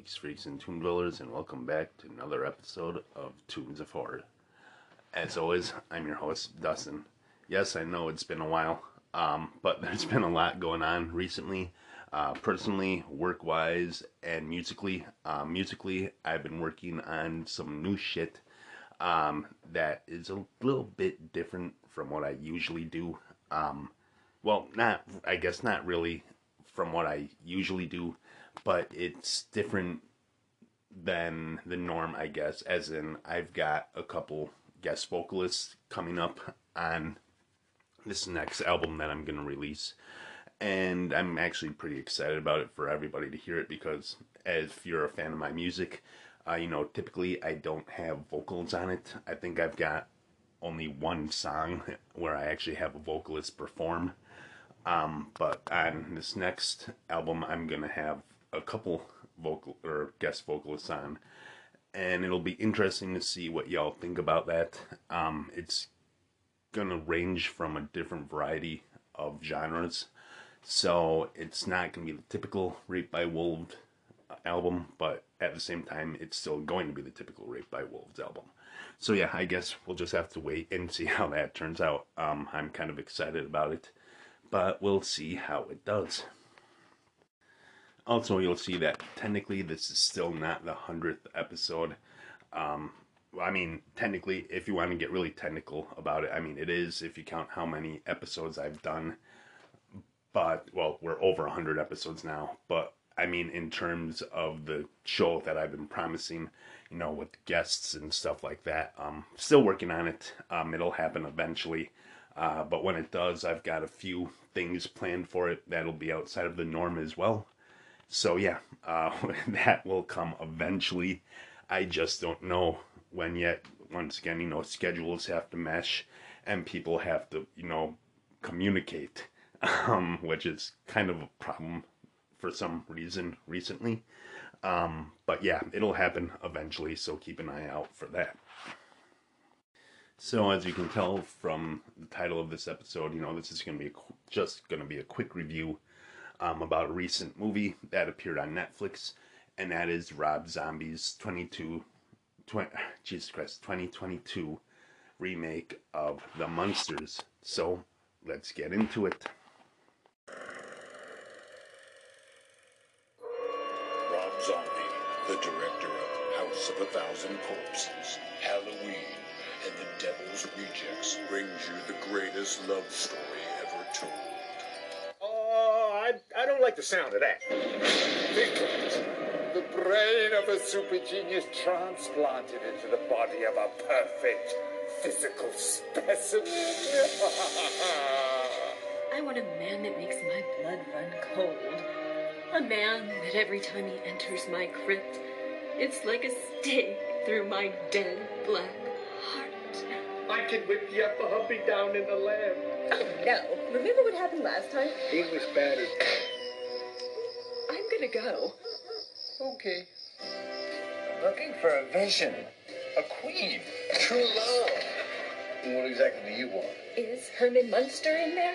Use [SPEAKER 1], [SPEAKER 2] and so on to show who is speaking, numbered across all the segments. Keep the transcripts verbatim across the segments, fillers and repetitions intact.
[SPEAKER 1] geeks, freaks, and tune dwellers, and welcome back to another episode of Tunes of Horror. As always, I'm your host, Dustin. Yes, I know it's been a while, um, but there's been a lot going on recently, uh, personally, work-wise, and musically. Uh, musically, I've been working on some new shit um, that is a little bit different from what I usually do. Um, well, not, I guess not really from what I usually do, but it's different than the norm, I guess, as in I've got a couple guest vocalists coming up on this next album that I'm going to release, and I'm actually pretty excited about it for everybody to hear it, because if you're a fan of my music, uh, you know, typically I don't have vocals on it. I think I've got only one song where I actually have a vocalist perform. Um, but on this next album, I'm gonna have a couple vocal or guest vocalists on, and it'll be interesting to see what y'all think about that. Um, it's gonna range from a different variety of genres, so it's not gonna be the typical Raped by Wolves album, but at the same time, it's still going to be the typical Raped by Wolves album. So yeah, I guess we'll just have to wait and see how that turns out. Um, I'm kind of excited about it, but we'll see how it does. Also, you'll see that technically this is still not the hundredth episode. Um, I mean, technically, if you want to get really technical about it, I mean, it is if you count how many episodes I've done. But, well, we're over one hundred episodes now. But, I mean, in terms of the show that I've been promising, you know, with guests and stuff like that, um, still working on it. Um, it'll happen eventually. Uh, but when it does, I've got a few things planned for it that'll be outside of the norm as well. So yeah, uh, that will come eventually. I just don't know when yet. Once again, you know, schedules have to mesh and people have to, you know, communicate, um, which is kind of a problem for some reason recently. Um, but yeah, it'll happen eventually, so keep an eye out for that. So as you can tell from the title of this episode, you know, this is going to be a, just going to be a quick review um, about a recent movie that appeared on Netflix, and that is Rob Zombie's twenty-two, twenty, Jesus Christ, twenty twenty-two remake of The Munsters. So let's get into it.
[SPEAKER 2] Rob Zombie, the director of House of a Thousand Corpses, Halloween, and The Devil's Rejects, brings you the greatest love story ever told.
[SPEAKER 3] Oh, I, I don't like the sound of that. Think of it. The brain of a super genius transplanted into the body of a perfect physical specimen.
[SPEAKER 4] I want a man that makes my blood run cold. A man that every time he enters my crypt, it's like a stake through my dead black heart.
[SPEAKER 3] I can whip you up a humpy down in the lab.
[SPEAKER 4] Oh, no. Remember what happened last time?
[SPEAKER 3] English battered.
[SPEAKER 4] I'm gonna go.
[SPEAKER 3] Okay.
[SPEAKER 5] I'm looking for a vision. A queen. True love.
[SPEAKER 3] And what exactly do you want?
[SPEAKER 4] Is Herman Munster in there?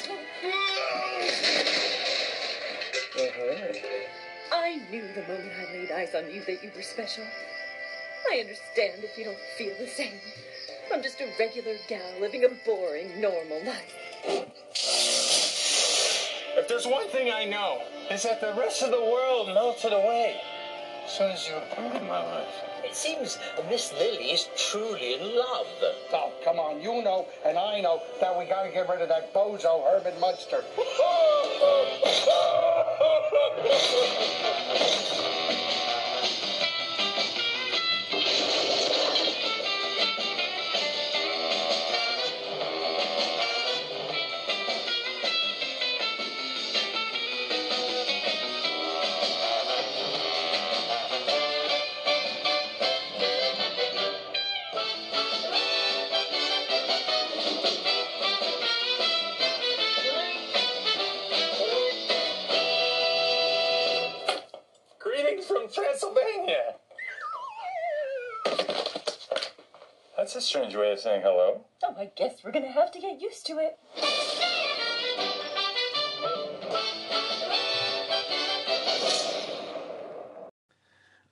[SPEAKER 3] Uh-huh.
[SPEAKER 4] I knew the moment I laid eyes on you that you were special. I understand if you don't feel the same. I'm just a regular gal living a boring, normal life.
[SPEAKER 5] If there's one thing I know, it's that the rest of the world melted away as soon as you appeared in my life. It seems Miss Lily is truly in love.
[SPEAKER 3] Oh, come on. You know and I know that we gotta get rid of that bozo Herman Munster.
[SPEAKER 5] From Transylvania. That's a strange way of saying hello.
[SPEAKER 4] Oh, I guess we're gonna have to get used to it.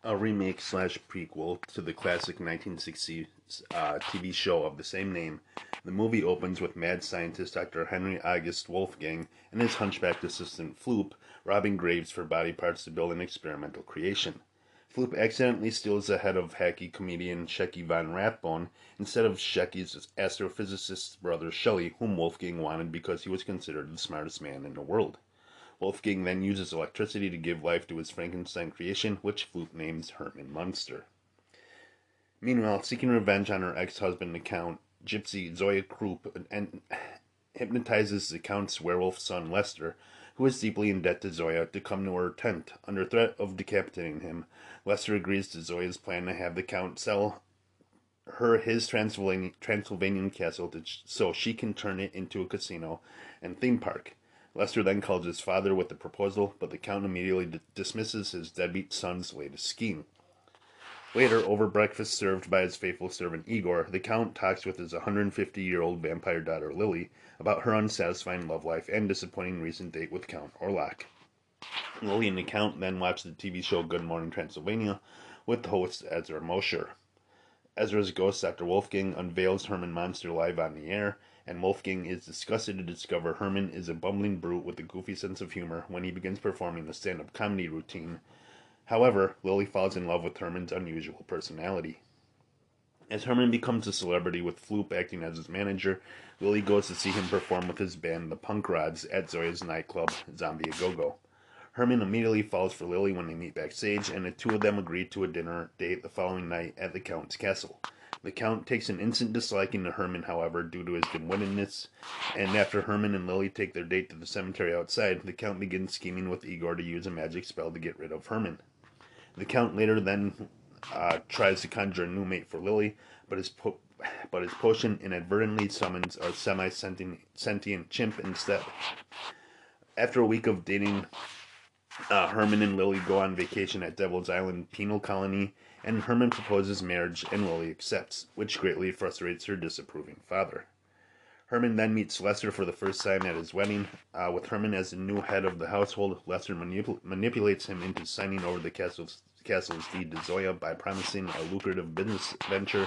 [SPEAKER 1] a remake slash prequel to the classic nineteen sixties uh, T V show of the same name. The movie opens with mad scientist Doctor Henry August Wolfgang and his hunchbacked assistant Floop robbing graves for body parts to build an experimental creation. Floop accidentally steals the head of hacky comedian Shecky von Rathbone instead of Shecky's astrophysicist's brother Shelley, whom Wolfgang wanted because he was considered the smartest man in the world. Wolfgang then uses electricity to give life to his Frankenstein creation, which Floop names Herman Munster. Meanwhile, seeking revenge on her ex-husband, the Count, Gypsy Zoya Krupp and hypnotizes the Count's werewolf son Lester, who is deeply in debt to Zoya, to come to her tent. Under threat of decapitating him, Lester agrees to Zoya's plan to have the Count sell her his Transylvanian, Transylvanian castle to, so she can turn it into a casino and theme park. Lester then calls his father with the proposal, but the Count immediately d- dismisses his deadbeat son's latest scheme. Later, over breakfast served by his faithful servant Igor, the Count talks with his one hundred fifty-year-old vampire daughter Lily about her unsatisfying love life and disappointing recent date with Count Orlok. Lily and the Count then watch the T V show Good Morning Transylvania with the host Ezra Mosher. Ezra's ghost, Doctor Wolfgang, unveils Herman Munster live on the air, and Wolfgang is disgusted to discover Herman is a bumbling brute with a goofy sense of humor when he begins performing the stand-up comedy routine. However, Lily falls in love with Herman's unusual personality. As Herman becomes a celebrity with Floop acting as his manager, Lily goes to see him perform with his band, the Punk Rods, at Zoya's nightclub, Zombie A Go-Go. Herman immediately falls for Lily when they meet backstage, and the two of them agree to a dinner date the following night at the Count's castle. The Count takes an instant disliking to Herman, however, due to his dim-wittedness, and after Herman and Lily take their date to the cemetery outside, the Count begins scheming with Igor to use a magic spell to get rid of Herman. The Count later then uh, tries to conjure a new mate for Lily, but his, po- but his potion inadvertently summons a semi-sentient chimp instead. After a week of dating, uh, Herman and Lily go on vacation at Devil's Island Penal Colony, and Herman proposes marriage and Lily accepts, which greatly frustrates her disapproving father. Herman then meets Lester for the first time at his wedding. Uh, with Herman as the new head of the household, Lester manipul- manipulates him into signing over the castle's, castle's deed to Zoya by promising a lucrative business venture.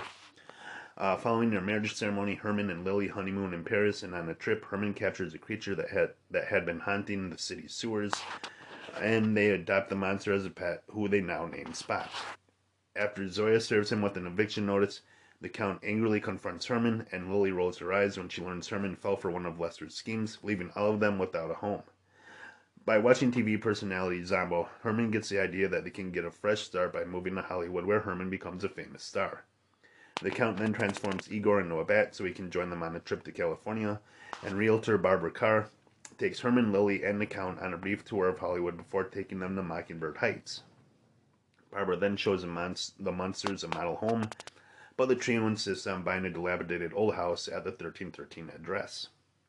[SPEAKER 1] Uh, following their marriage ceremony, Herman and Lily honeymoon in Paris, and on a trip, Herman captures a creature that had that had been haunting the city's sewers, and they adopt the monster as a pet, who they now name Spot. After Zoya serves him with an eviction notice, the Count angrily confronts Herman, and Lily rolls her eyes when she learns Herman fell for one of Lester's schemes, leaving all of them without a home. By watching T V personality Zombo, Herman gets the idea that they can get a fresh start by moving to Hollywood, where Herman becomes a famous star. The Count then transforms Igor into a bat so he can join them on a trip to California, and realtor Barbara Carr takes Herman, Lily, and the Count on a brief tour of Hollywood before taking them to Mockingbird Heights. Barbara then shows the, monst- the Munsters a model home, but the trio insists on buying a dilapidated old house at the thirteen thirteen address.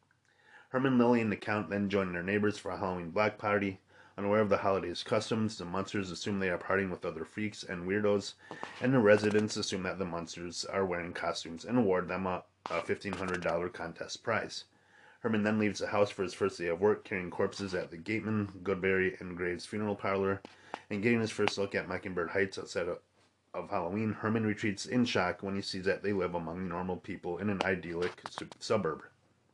[SPEAKER 1] Herman, Lily, and the Count then join their neighbors for a Halloween block party. Unaware of the holiday's customs, the Munsters assume they are partying with other freaks and weirdos, and the residents assume that the Munsters are wearing costumes and award them a, a fifteen hundred dollars contest prize. Herman then leaves the house for his first day of work, carrying corpses at the Gateman, Goodberry, and Graves funeral parlor, and getting his first look at Mockingbird Heights outside of Of Halloween. Herman retreats in shock when he sees that they live among normal people in an idyllic su- suburb.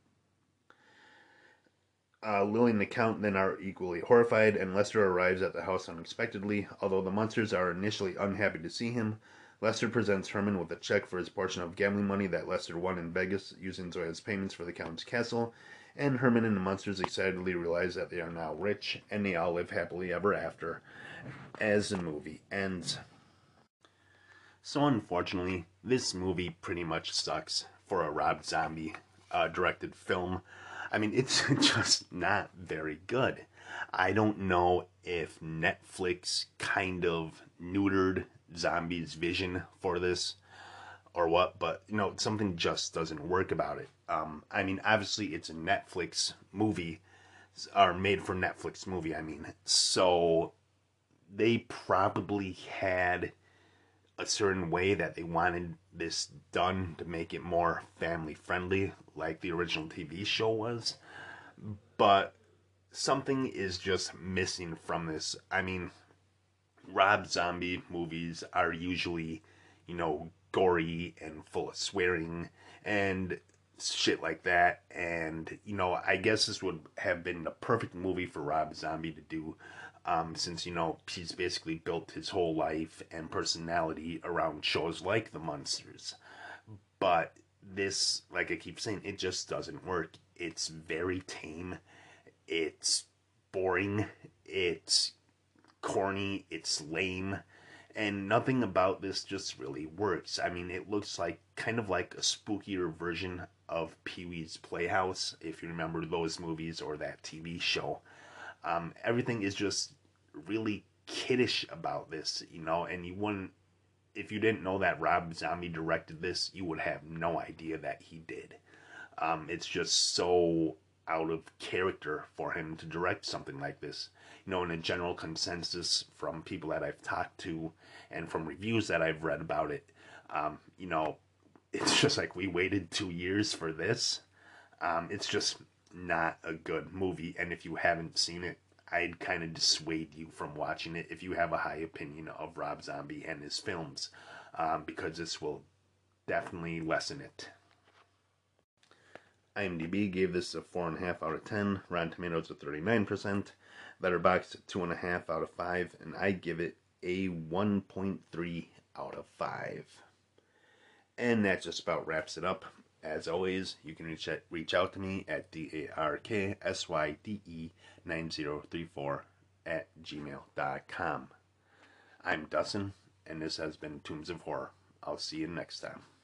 [SPEAKER 1] Uh, Lily and the Count then are equally horrified, and Lester arrives at the house unexpectedly. Although the Munsters are initially unhappy to see him, Lester presents Herman with a check for his portion of gambling money that Lester won in Vegas using Zoya's payments for the Count's castle, and Herman and the Munsters excitedly realize that they are now rich, and they all live happily ever after, as the movie ends. So unfortunately, this movie pretty much sucks for a Rob Zombie uh, directed film. I mean, it's just not very good. I don't know if Netflix kind of neutered Zombie's vision for this or what, but, you know, something just doesn't work about it. Um, I mean, obviously it's a Netflix movie, or made for Netflix movie, I mean. So they probably had a certain way that they wanted this done to make it more family friendly, like the original T V show was. But something is just missing from this. I mean, Rob Zombie movies are usually, you know, gory and full of swearing and shit like that. And, you know, I guess this would have been the perfect movie for Rob Zombie to do, um, since, you know, he's basically built his whole life and personality around shows like The Munsters. But this, like I keep saying, it just doesn't work. It's very tame. It's boring. It's corny. It's lame. And nothing about this just really works. I mean, it looks like kind of like a spookier version of Pee-wee's Playhouse, if you remember those movies or that T V show. Um, everything is just really kiddish about this, you know, and you wouldn't, if you didn't know that Rob Zombie directed this, you would have no idea that he did. Um, it's just so out of character for him to direct something like this. You know, in a general consensus from people that I've talked to and from reviews that I've read about it, um, you know, it's just like we waited two years for this. Um, it's just not a good movie, and if you haven't seen it, I'd kind of dissuade you from watching it if you have a high opinion of Rob Zombie and his films, um, because this will definitely lessen it. IMDb gave this a four point five out of ten, Rotten Tomatoes a thirty-nine percent, Letterboxd a two point five out of five, and I give it a one point three out of five. And that just about wraps it up. As always, you can reach out, reach out to me at D A R K S Y D E nine zero three four at gmail dot com. I'm Dustin, and this has been Tombs of Horror. I'll see you next time.